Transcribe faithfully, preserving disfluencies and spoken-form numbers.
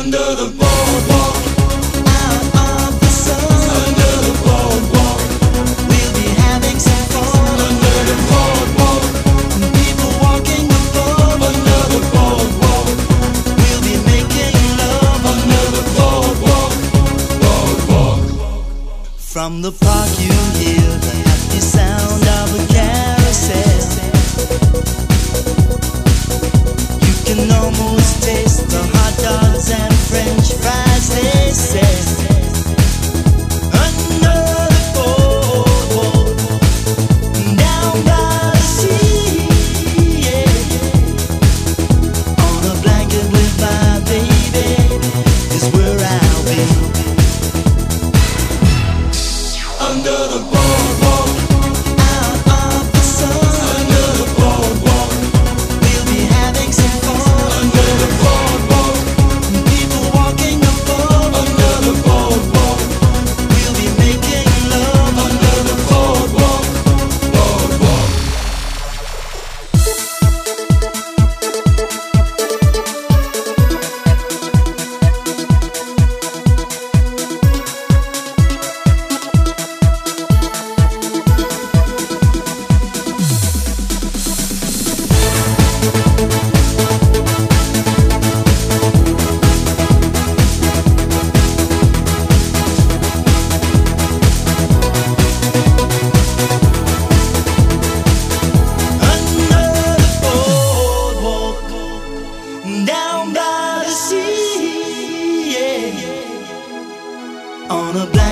Under the boardwalk, out of the sun. Under the boardwalk, we'll be having some fun. Under the boardwalk, people walking the floor. Under the boardwalk, we'll be making love. Under the boardwalk, boardwalk. From the park you hear the happy sound of a carousel. You can almost taste the hot dogs and French fries they sell. Under the boardwalk, down by the sea, yeah. On a blanket with my baby is where I'll be. Under the boardwalk, out of the sun. Under the boardwalk, we'll be having some fun. Under the boardwalk, people walking the floor. Under the boardwalk, we'll be making love. Under the boardwalk, boardwalk. Under the boardwalk, down by the sea, yeah. On a black